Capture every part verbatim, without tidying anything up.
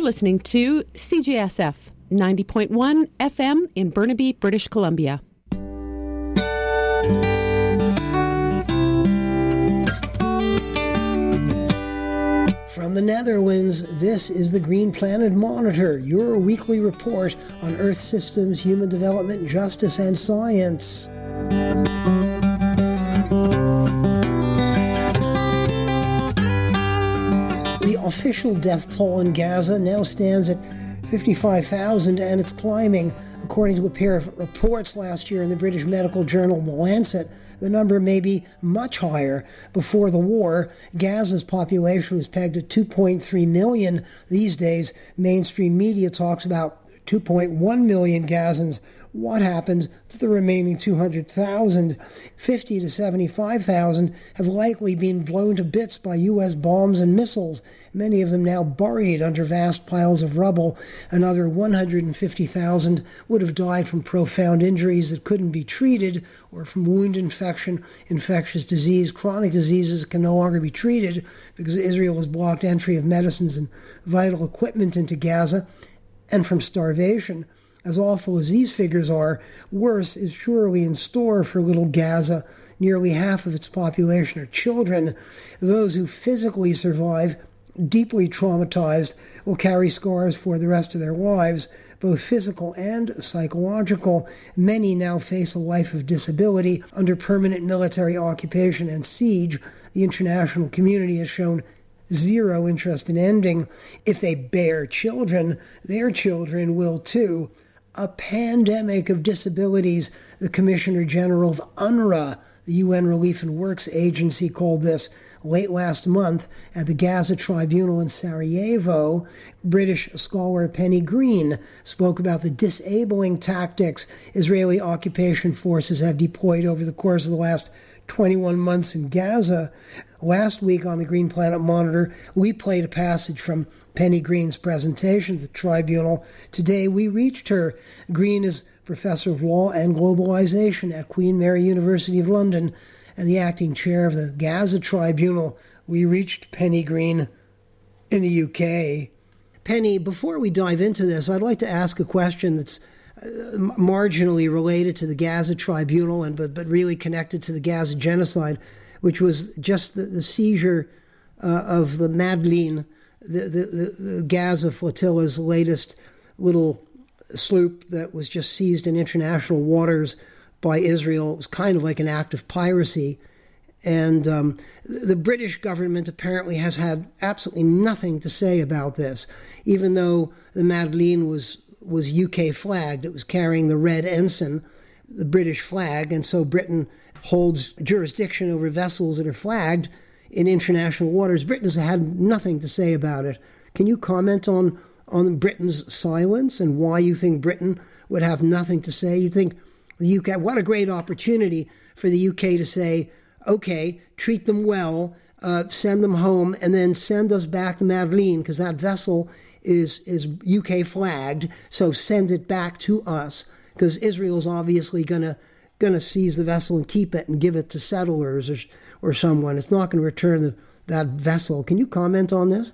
listening to C J S F ninety point one F M in Burnaby, British Columbia. From the Netherlands, this is the Green Planet Monitor, your weekly report on Earth systems, human development, justice, and science. The official death toll in Gaza now stands at fifty-five thousand, and it's climbing. According to a pair of reports last year in the British medical journal The Lancet, the number may be much higher. Before the war, Gaza's population was pegged at two point three million. These days, mainstream media talks about two point one million Gazans. What happens to the remaining two hundred thousand? fifty to seventy-five thousand have likely been blown to bits by U S bombs and missiles, many of them now buried under vast piles of rubble. Another one hundred fifty thousand would have died from profound injuries that couldn't be treated, or from wound infection, infectious disease, chronic diseases that can no longer be treated because Israel has blocked entry of medicines and vital equipment into Gaza, and from starvation. As awful as these figures are, worse is surely in store for little Gaza. Nearly half of its population are children. Those who physically survive, deeply traumatized, will carry scars for the rest of their lives, both physical and psychological. Many now face a life of disability under permanent military occupation and siege. The international community has shown zero interest in ending. If they bear children, their children will too. A pandemic of disabilities, the Commissioner General of UNRWA, the U N Relief and Works Agency, called this late last month at the Gaza Tribunal in Sarajevo. British scholar Penny Green spoke about the disabling tactics Israeli occupation forces have deployed over the course of the last twenty-one months in Gaza. Last week on the Green Planet Monitor, we played a passage from Penny Green's presentation at the tribunal. Today we reached her. Green is Professor of Law and Globalization at Queen Mary University of London and the acting chair of the Gaza Tribunal. We reached Penny Green in the U K. Penny, before we dive into this, I'd like to ask a question that's uh, marginally related to the Gaza Tribunal, and but, but really connected to the Gaza genocide, which was just the, the seizure uh, of the Madeleine, the, the, the, the Gaza flotilla's latest little sloop that was just seized in international waters by Israel. It was kind of like an act of piracy. And um, the British government apparently has had absolutely nothing to say about this, even though the Madeleine was, was U K flagged. It was carrying the red ensign, the British flag, and so Britain holds jurisdiction over vessels that are flagged in international waters. Britain has had nothing to say about it. Can you comment on, on Britain's silence and why you think Britain would have nothing to say? You think the U K, what a great opportunity for the U K to say, okay, treat them well, uh, send them home, and then send us back the Madeleine, because that vessel is, is U K flagged, so send it back to us, because Israel's obviously going to going to seize the vessel and keep it and give it to settlers or, or someone. It's not going to return the, that vessel. Can you comment on this?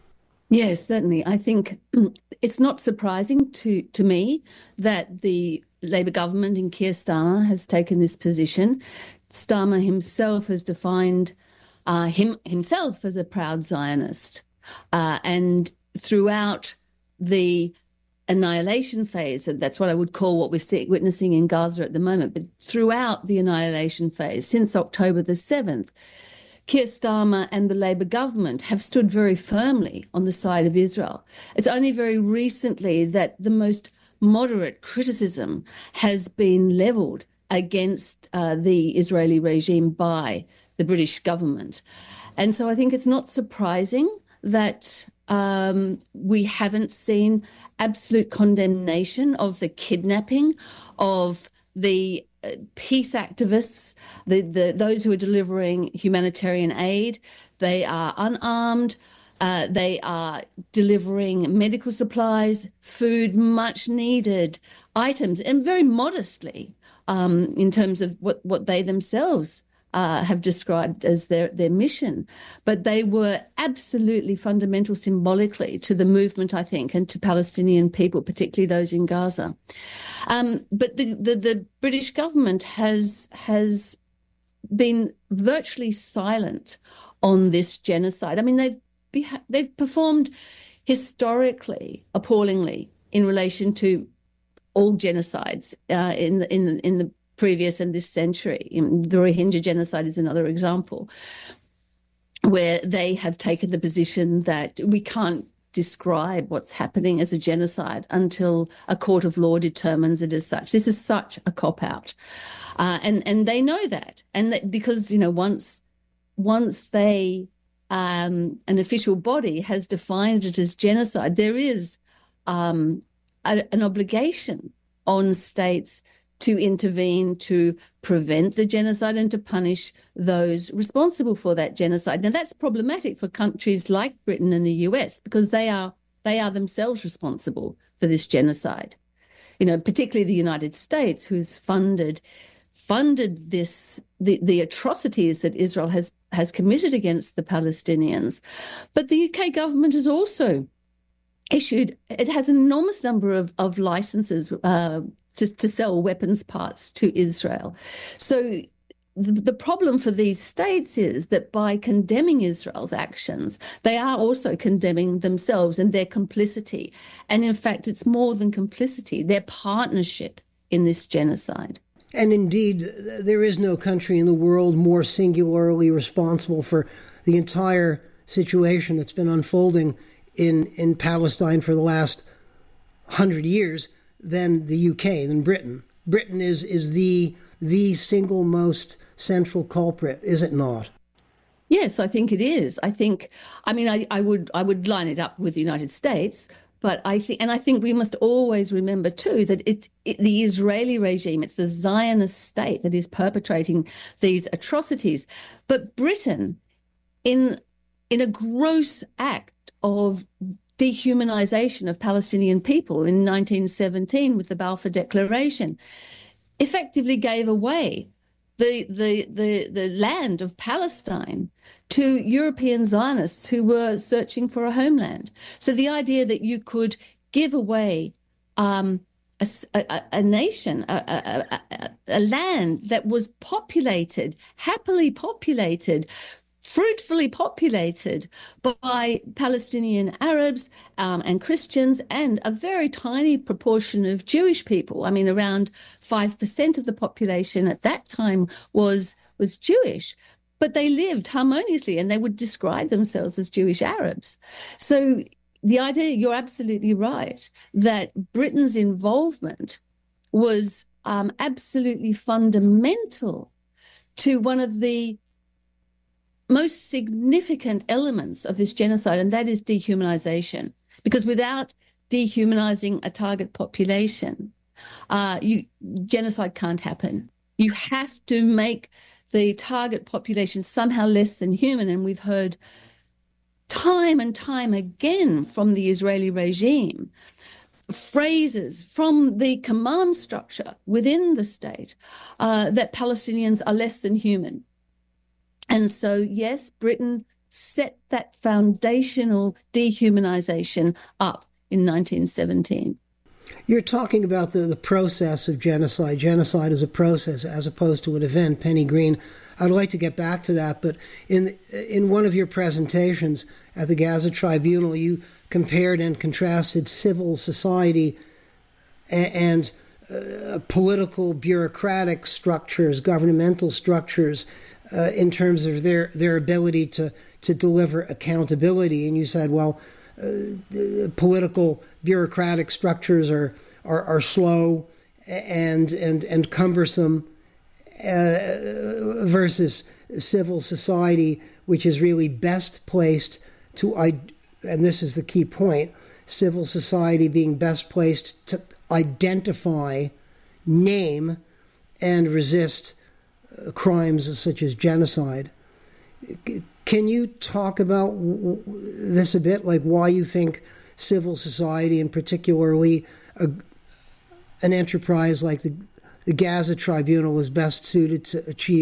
Yes, certainly. I think it's not surprising to, to me that the Labour government in Keir Starmer has taken this position. Starmer himself has defined uh, him himself as a proud Zionist. Uh, and throughout the annihilation phase, and that's what I would call what we're see, witnessing in Gaza at the moment, but throughout the annihilation phase, since October the seventh, Keir Starmer and the Labour government have stood very firmly on the side of Israel. It's only very recently that the most moderate criticism has been levelled against uh, the Israeli regime by the British government. And so I think it's not surprising that um, we haven't seen absolute condemnation of the kidnapping of the uh, peace activists, the, the those who are delivering humanitarian aid. They are unarmed. Uh, they are delivering medical supplies, food, much needed items, and very modestly um, in terms of what, what they themselves uh, have described as their, their mission. But they were absolutely fundamental symbolically to the movement, I think, and to Palestinian people, particularly those in Gaza. Um, but the, the, the British government has has been virtually silent on this genocide. I mean, they've beha- they've performed historically appallingly in relation to all genocides uh, in in in the previous and this century. The Rohingya genocide is another example, where they have taken the position that we can't describe what's happening as a genocide until a court of law determines it as such. This is such a cop-out. Uh, and, and they know that. And that because, you know, once, once they, um, an official body has defined it as genocide, there is um, a, an obligation on states to intervene, to prevent the genocide and to punish those responsible for that genocide. Now, that's problematic for countries like Britain and the U S because they are they are themselves responsible for this genocide. You know, particularly the United States, who's funded funded this the, the atrocities that Israel has has committed against the Palestinians. But the U K government has also issued, it has an enormous number of, of licenses uh, To, to sell weapons parts to Israel. So the, the problem for these states is that by condemning Israel's actions, they are also condemning themselves and their complicity. And in fact, it's more than complicity, their partnership in this genocide. And indeed, there is no country in the world more singularly responsible for the entire situation that's been unfolding in, in Palestine for the last hundred years than the U K, than Britain. Britain is is the the single most central culprit, is it not? Yes, I think it is. I think, I mean, I, I would I would line it up with the United States, but I think, and I think we must always remember too that it's it, the Israeli regime, it's the Zionist state that is perpetrating these atrocities. But Britain, in in a gross act of dehumanization of Palestinian people in nineteen seventeen with the Balfour Declaration, effectively gave away the, the, the, the land of Palestine to European Zionists who were searching for a homeland. So the idea that you could give away um, a, a, a nation, a, a, a, a land that was populated, happily populated, fruitfully populated by Palestinian Arabs um, and Christians and a very tiny proportion of Jewish people. I mean, around five percent of the population at that time was, was Jewish, but they lived harmoniously and they would describe themselves as Jewish Arabs. So the idea, you're absolutely right, that Britain's involvement was um, absolutely fundamental to one of the most significant elements of this genocide, and that is dehumanization. Because without dehumanizing a target population, uh, you, genocide can't happen. You have to make the target population somehow less than human. And we've heard time and time again from the Israeli regime phrases from the command structure within the state uh, that Palestinians are less than human. And so, yes, Britain set that foundational dehumanization up in nineteen seventeen. You're talking about the, the process of genocide. Genocide is a process as opposed to an event. Penny Green, I'd like to get back to that, but in in one of your presentations at the Gaza Tribunal, you compared and contrasted civil society and, and uh, political bureaucratic structures, governmental structures, Uh, in terms of their, their ability to, to deliver accountability. And you said, well, uh, the political bureaucratic structures are are, are slow and and and cumbersome uh, versus civil society, which is really best placed to, and this is the key point, civil society being best placed to identify, name, and resist crimes such as genocide. Can you talk about this a bit, like why you think civil society, and particularly a, an enterprise like the, the Gaza Tribunal, was best suited to achieve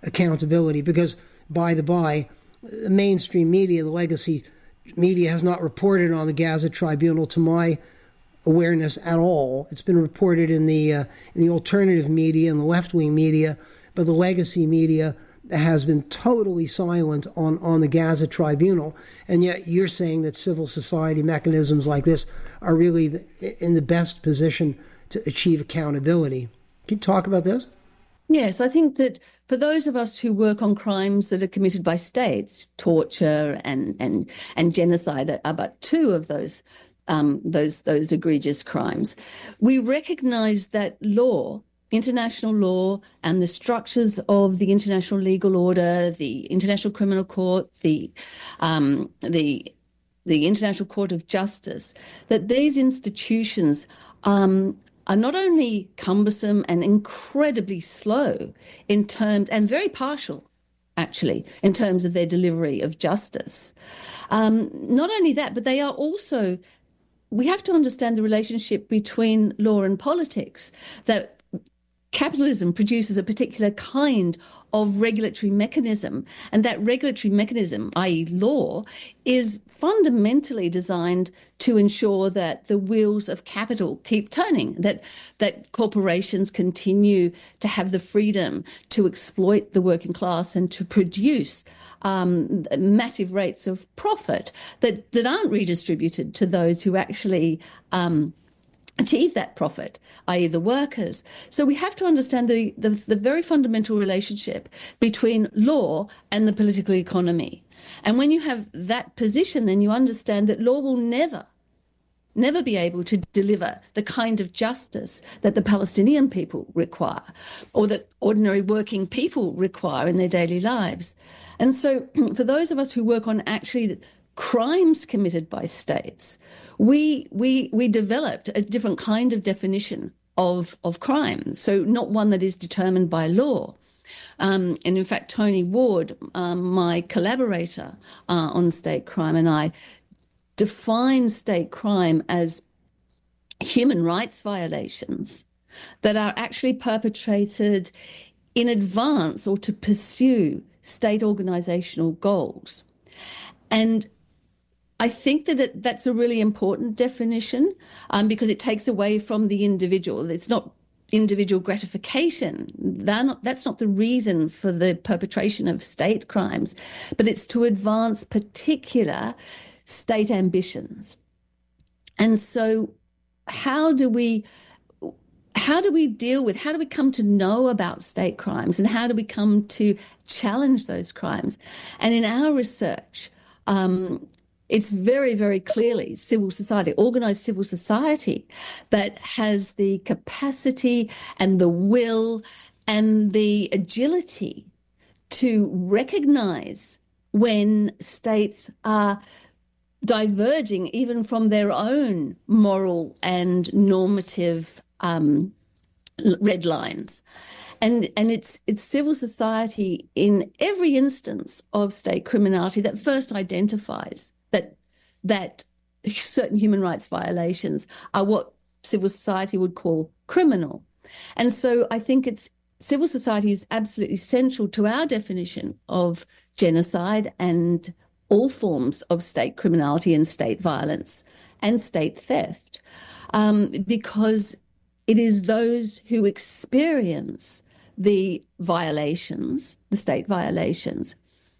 accountability? Because, by the by, the mainstream media, the legacy media, has not reported on the Gaza Tribunal to my awareness at all. It's been reported in the uh, in the alternative media and the left-wing media, but the legacy media has been totally silent on, on the Gaza Tribunal. And yet you're saying that civil society mechanisms like this are really the, in the best position to achieve accountability. Can you talk about this? Yes, I think that for those of us who work on crimes that are committed by states, torture and and and genocide are but two of those um, those those egregious crimes, we recognise that law, international law, and the structures of the international legal order, the International Criminal Court, the um, the the International Court of Justice, that these institutions um, are not only cumbersome and incredibly slow in terms, and very partial, actually, in terms of their delivery of justice. Um, not only that, but they are also, we have to understand the relationship between law and politics, that capitalism produces a particular kind of regulatory mechanism, and that regulatory mechanism, that is law, is fundamentally designed to ensure that the wheels of capital keep turning, that that corporations continue to have the freedom to exploit the working class and to produce um, massive rates of profit that, that aren't redistributed to those who actually um, achieve that profit, that is the workers. So we have to understand the, the, the very fundamental relationship between law and the political economy. And when you have that position, then you understand that law will never, never be able to deliver the kind of justice that the Palestinian people require, or that ordinary working people require in their daily lives. And so for those of us who work on actually crimes committed by states, we we we developed a different kind of definition of of crime. So not one that is determined by law. Um, and in fact, Tony Ward, um, my collaborator uh, on state crime, and I define state crime as human rights violations that are actually perpetrated in advance or to pursue state organizational goals. And I think that it, that's a really important definition um, because it takes away from the individual. It's not individual gratification. Not, that's not the reason for the perpetration of state crimes, but it's to advance particular state ambitions. And so how do we how do we deal with, how do we come to know about state crimes, and how do we come to challenge those crimes? And in our research, um, it's very, very clearly civil society, organised civil society, that has the capacity and the will and the agility to recognise when states are diverging even from their own moral and normative um, red lines. And, and it's, it's civil society in every instance of state criminality that first identifies that that certain human rights violations are what civil society would call criminal. And so I think it's civil society is absolutely central to our definition of genocide and all forms of state criminality and state violence and state theft, um, because it is those who experience the violations, the state violations,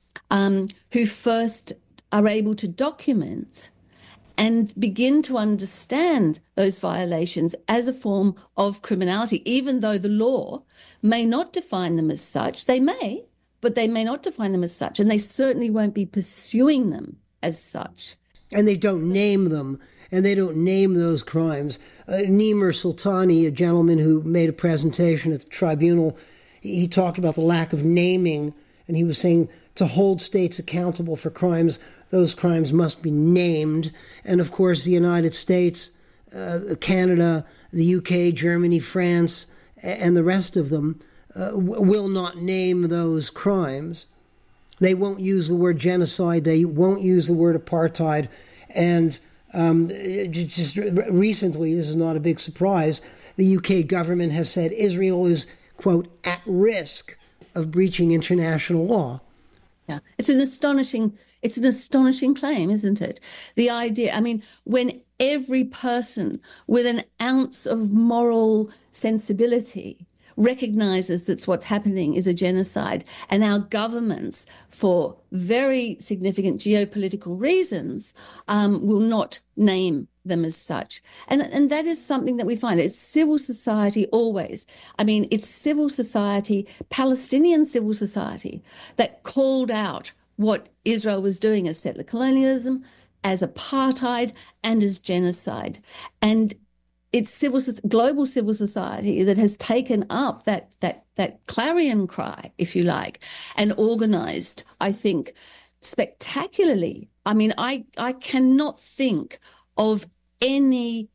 um, who first are able to document and begin to understand those violations as a form of criminality, even though the law may not define them as such. They may, but they may not define them as such, and they certainly won't be pursuing them as such. And they don't name them, and they don't name those crimes. Uh, Nimer Sultani, a gentleman who made a presentation at the tribunal, he talked about the lack of naming, and he was saying to hold states accountable for crimes, those crimes must be named. And of course, the United States, uh, Canada, the U K, Germany, France, and the rest of them uh, w- will not name those crimes. They won't use the word genocide. They won't use the word apartheid. And um, just recently, this is not a big surprise, the U K government has said Israel is, quote, at risk of breaching international law. Yeah, it's an astonishing, it's an astonishing claim, isn't it? The idea, I mean, when every person with an ounce of moral sensibility recognizes that what's happening is a genocide, and our governments, for very significant geopolitical reasons, um, will not name them as such. And, and that is something that we find. It's civil society always. I mean, it's civil society, Palestinian civil society, that called out what Israel was doing as settler colonialism, as apartheid, and as genocide. And it's civil, global civil society that has taken up that that that clarion cry, if you like, and organised, I think, spectacularly. I mean, I I cannot think of any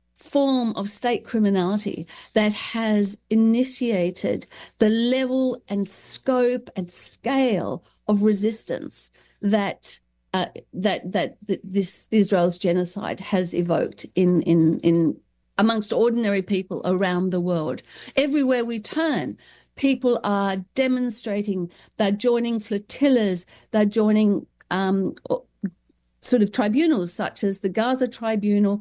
form of state criminality that has initiated the level and scope and scale of resistance that uh, that that that this Israel's genocide has evoked in in in. amongst ordinary people around the world. Everywhere we turn, people are demonstrating, they're joining flotillas, they're joining um, sort of tribunals such as the Gaza Tribunal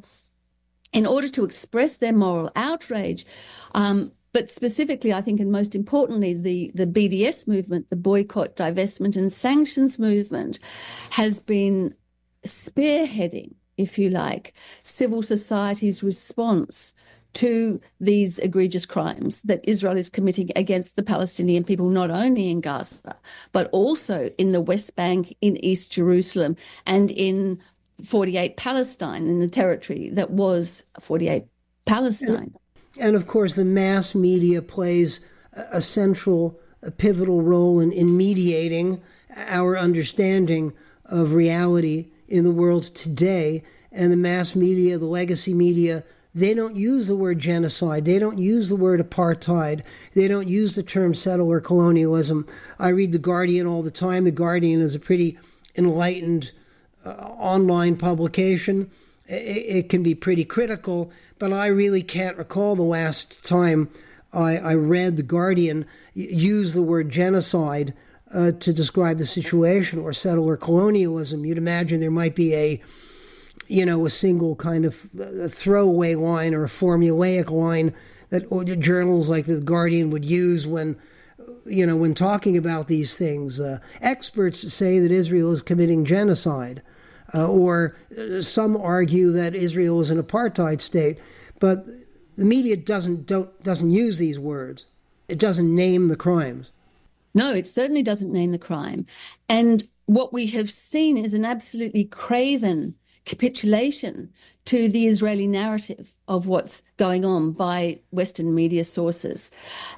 in order to express their moral outrage. Um, but specifically, I think, and most importantly, the, the B D S movement, the Boycott, Divestment and Sanctions movement, has been spearheading, if you like, civil society's response to these egregious crimes that Israel is committing against the Palestinian people, not only in Gaza, but also in the West Bank, in East Jerusalem, and in forty-eight Palestine, in the territory that was forty-eight Palestine. And, and of course, the mass media plays a central, a pivotal role in, in mediating our understanding of reality in the world today. And the mass media, the legacy media, they don't use the word genocide. They don't use the word apartheid. They don't use the term settler colonialism. I read The Guardian all the time. The Guardian is a pretty enlightened uh, online publication. It, it can be pretty critical, but I really can't recall the last time I, I read The Guardian use the word genocide uh, to describe the situation, or settler colonialism. You'd imagine there might be a you know, a single kind of a throwaway line or a formulaic line that journals like The Guardian would use when, you know, when talking about these things. Uh, experts say that Israel is committing genocide, uh, or uh, some argue that Israel is an apartheid state, but the media doesn't don't doesn't use these words. It doesn't name the crimes. No, it certainly doesn't name the crime. And what we have seen is an absolutely craven capitulation to the Israeli narrative of what's going on by Western media sources.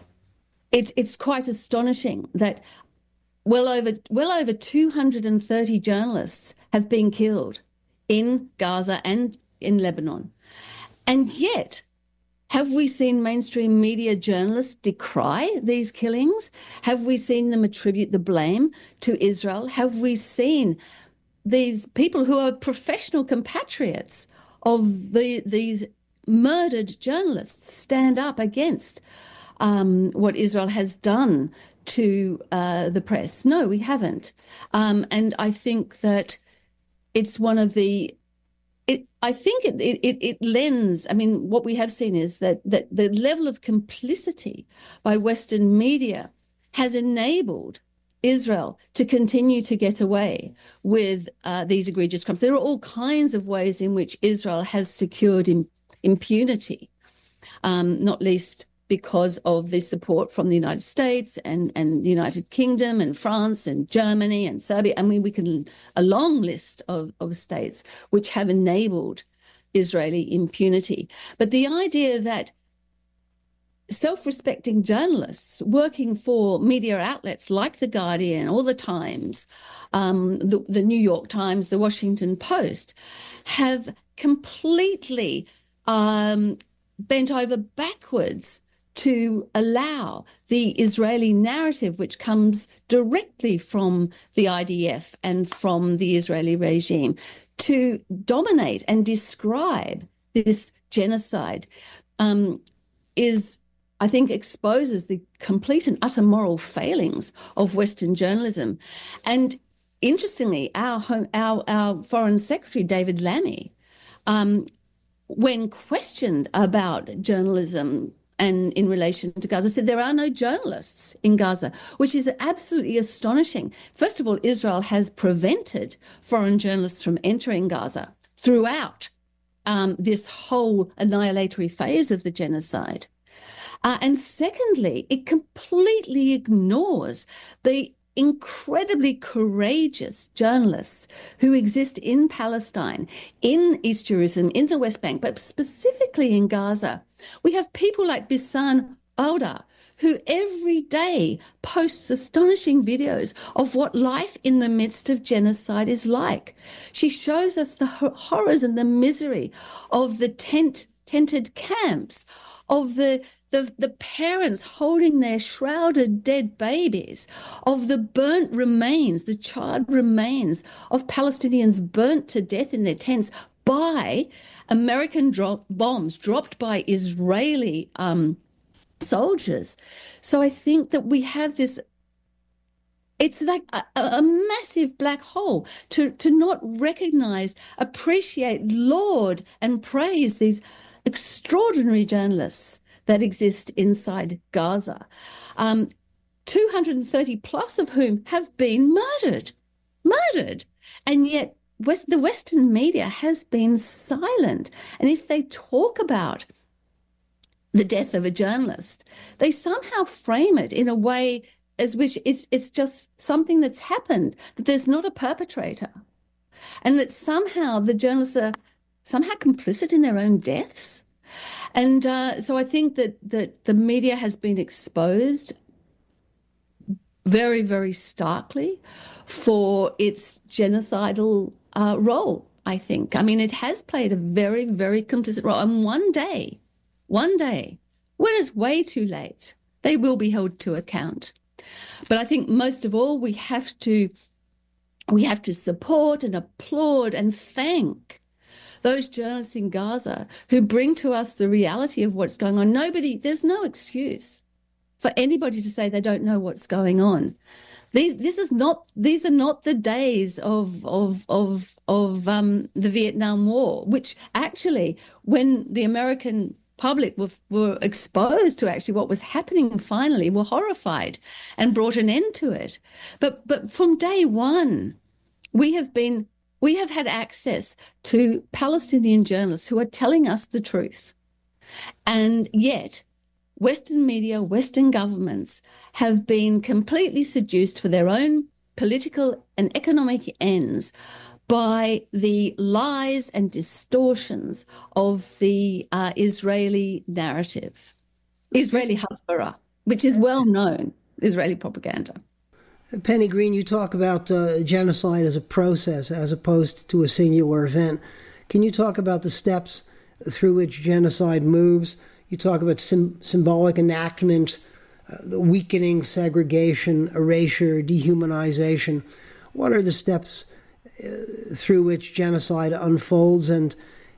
It's it's quite astonishing that well over well over two hundred thirty journalists have been killed in Gaza and in Lebanon. And yet, have we seen mainstream media journalists decry these killings? Have we seen them attribute the blame to Israel? Have we seen these people who are professional compatriots of the these murdered journalists stand up against um, what Israel has done to uh, the press? No, we haven't. Um, and I think that it's one of the, it, I think it, it, it lends, I mean, what we have seen is that, that the level of complicity by Western media has enabled Israel to continue to get away with uh, these egregious crimes. There are all kinds of ways in which Israel has secured im- impunity, um, not least because of the support from the United States and, and the United Kingdom and France and Germany and Serbia. I mean, we can, a long list of, of states which have enabled Israeli impunity. But the idea that self-respecting journalists working for media outlets like The Guardian or The Times, um, the, the New York Times, The Washington Post, have completely um, bent over backwards to allow the Israeli narrative, which comes directly from the I D F and from the Israeli regime, to dominate and describe this genocide, um, is I think, exposes the complete and utter moral failings of Western journalism. And interestingly, our home, our, our Foreign Secretary, David Lammy, um, when questioned about journalism and in relation to Gaza, said there are no journalists in Gaza, which is absolutely astonishing. First of all, Israel has prevented foreign journalists from entering Gaza throughout um, this whole annihilatory phase of the genocide. Uh, and secondly, it completely ignores the incredibly courageous journalists who exist in Palestine, in East Jerusalem, in the West Bank, but specifically in Gaza. We have people like Bisan Auda, who every day posts astonishing videos of what life in the midst of genocide is like. She shows us the horrors and the misery of the tent tented camps, of the The, the parents holding their shrouded dead babies, of the burnt remains, the charred remains of Palestinians burnt to death in their tents by American drop bombs dropped by Israeli um, soldiers. So I think that we have this, it's like a, a massive black hole to, to not recognize, appreciate, laud and praise these extraordinary journalists that exist inside Gaza, um, two hundred thirty plus of whom have been murdered, murdered. And yet West, the Western media has been silent. And if they talk about the death of a journalist, they somehow frame it in a way as which it's, it's just something that's happened, that there's not a perpetrator, and that somehow the journalists are somehow complicit in their own deaths. And uh, so I think that, that the media has been exposed very, very starkly for its genocidal uh, role, I think. I mean, it has played a very, very complicit role. And one day, one day, when it's way too late, they will be held to account. But I think most of all, we have to, we have to support and applaud and thank those journalists in Gaza who bring to us the reality of what's going on. Nobody, there's no excuse for anybody to say they don't know what's going on. These, this is not, these are not the days of of of of um, the Vietnam War, which actually, when the American public were, were exposed to actually what was happening, finally were horrified and brought an end to it. But but from day one, we have been. We have had access to Palestinian journalists who are telling us the truth. And yet, Western media, Western governments have been completely seduced for their own political and economic ends by the lies and distortions of the uh, Israeli narrative, Israeli Hasbara, which is well known, Israeli propaganda. Penny Green, you talk about uh, genocide as a process as opposed to a singular event. Can you talk about the steps through which genocide moves? You talk about sim- symbolic enactment, uh, the weakening, segregation, erasure, dehumanization. What are the steps uh, through which genocide unfolds? And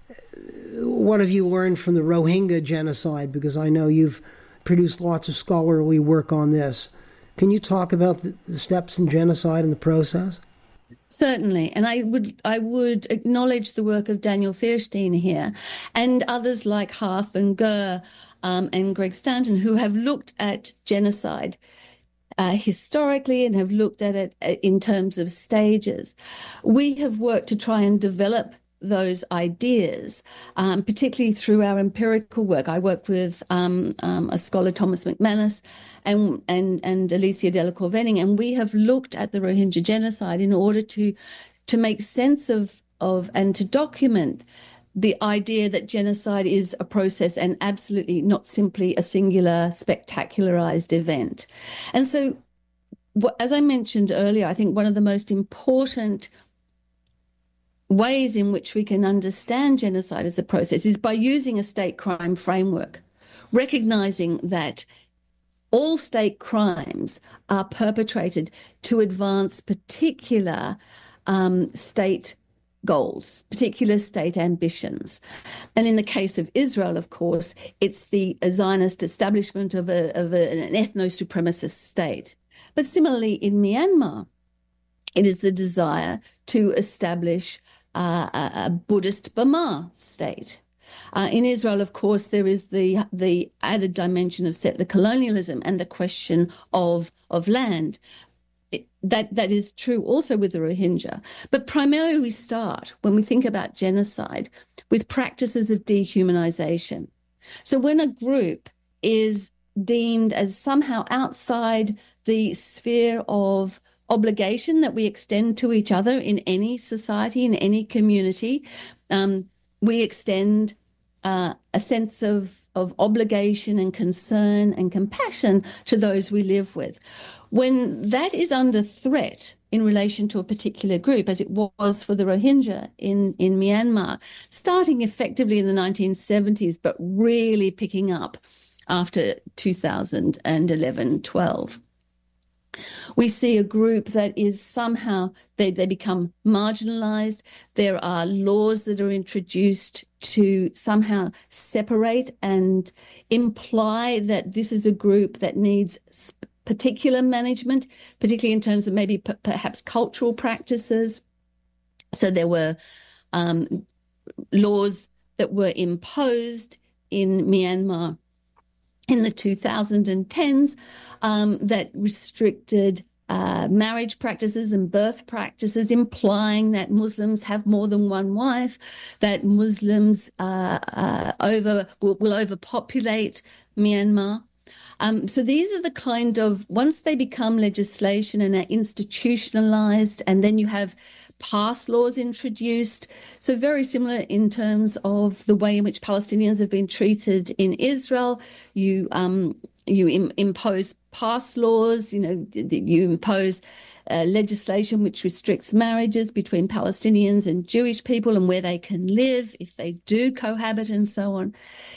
what have you learned from the Rohingya genocide? Because I know you've produced lots of scholarly work on this. Can you talk about the steps in genocide and the process? Certainly, and I would I would acknowledge the work of Daniel Fierstein here and others like Harf and Gurr um, and Greg Stanton, who have looked at genocide uh, historically and have looked at it in terms of stages. We have worked to try and develop those ideas, um, particularly through our empirical work. I work with um, um, a scholar, Thomas McManus, and and and Alicia Delacour Venning, and we have looked at the Rohingya genocide in order to to make sense of of and to document the idea that genocide is a process and absolutely not simply a singular spectacularized event. And so, as I mentioned earlier, I think one of the most important ways in which we can understand genocide as a process is by using a state crime framework, recognizing that all state crimes are perpetrated to advance particular um, state goals, particular state ambitions. And in the case of Israel, of course, it's the Zionist establishment of, a, of a, an ethno-supremacist state. But similarly in Myanmar, it is the desire to establish uh, a, a Buddhist Burma state. Uh, in Israel, of course, there is the the added dimension of settler colonialism and the question of, of land. It, that that is true also with the Rohingya. But primarily we start, when we think about genocide, with practices of dehumanization. So when a group is deemed as somehow outside the sphere of obligation that we extend to each other in any society, in any community, um, we extend uh, a sense of of obligation and concern and compassion to those we live with. When that is under threat in relation to a particular group, as it was for the Rohingya in, in Myanmar, starting effectively in the nineteen seventies, but really picking up after two thousand eleven twelve. We see a group that is somehow, they, they become marginalized. There are laws that are introduced to somehow separate and imply that this is a group that needs particular management, particularly in terms of maybe p- perhaps cultural practices. So there were um, laws that were imposed in Myanmar in the two thousand tens um, that restricted uh, marriage practices and birth practices, implying that Muslims have more than one wife, that Muslims uh, uh, over will, will overpopulate Myanmar. Um, so these are the kind of, once they become legislation and are institutionalized, and then you have pass laws introduced. So very similar in terms of the way in which Palestinians have been treated in Israel. You um, you im- impose pass laws, you know, you impose uh, legislation which restricts marriages between Palestinians and Jewish people and where they can live if they do cohabit and so on.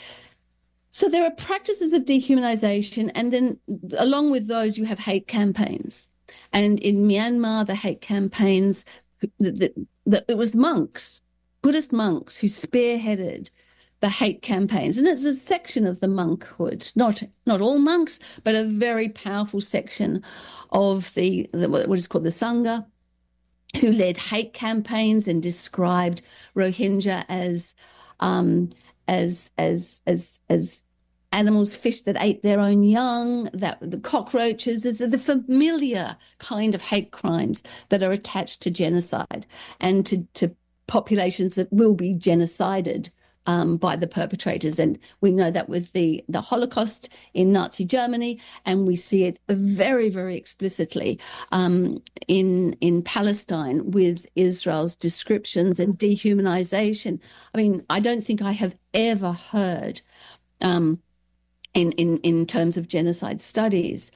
So there are practices of dehumanization, and then along with those you have hate campaigns. And in Myanmar, the hate campaigns, the, the, it was monks, Buddhist monks, who spearheaded the hate campaigns. And it's a section of the monkhood, not not all monks, but a very powerful section of the, the what is called the Sangha, who led hate campaigns and described Rohingya as um, as as as as animals, fish that ate their own young, that the cockroaches, the, the familiar kind of hate crimes that are attached to genocide and to, to populations that will be genocided um, by the perpetrators. And we know that with the, the Holocaust in Nazi Germany, and we see it very, very explicitly um, in, in Palestine with Israel's descriptions and dehumanization. I mean, I don't think I have ever heard um, In, in, in terms of genocide studies,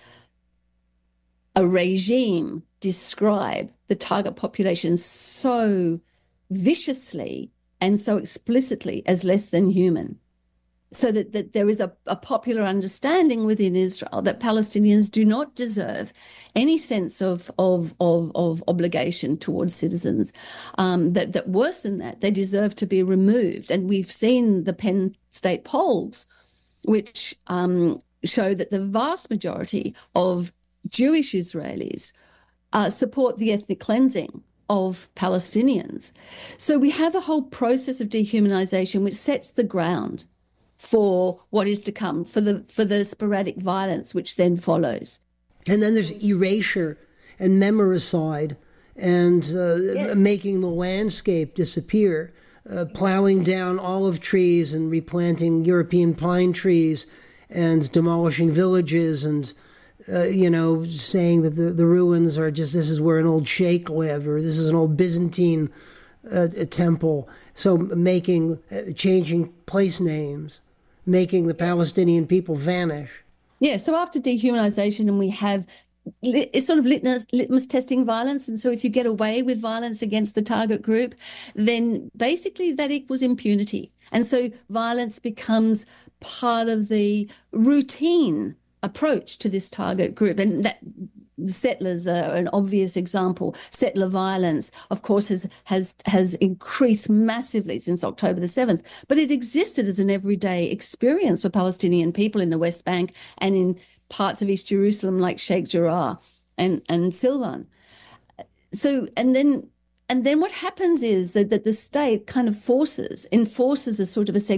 a regime describe the target population so viciously and so explicitly as less than human, so that, that there is a, a popular understanding within Israel that Palestinians do not deserve any sense of, of, of, of obligation towards citizens, um, that, that worse than that, they deserve to be removed. And we've seen the Penn State polls, which um, show that the vast majority of Jewish Israelis uh, support the ethnic cleansing of Palestinians. So we have a whole process of dehumanization which sets the ground for what is to come, for the for the sporadic violence which then follows. And then there's erasure and memoricide and uh, yes. making the landscape disappear. Uh, plowing down olive trees and replanting European pine trees and demolishing villages and, uh, you know, saying that the, the ruins are just, this is where an old sheikh lived, or this is an old Byzantine uh, temple. So making, uh, changing place names, making the Palestinian people vanish. Yeah, so after dehumanization, and we have it's sort of litmus, litmus testing violence. And so if you get away with violence against the target group, then basically that equals impunity. And so violence becomes part of the routine approach to this target group. And that the settlers are an obvious example. Settler violence, of course, has has has increased massively since October the seventh, but it existed as an everyday experience for Palestinian people in the West Bank and in parts of East Jerusalem like Sheikh Jarrah and, and Silvan. So, and then And then what happens is that, that the state kind of forces, enforces a sort of a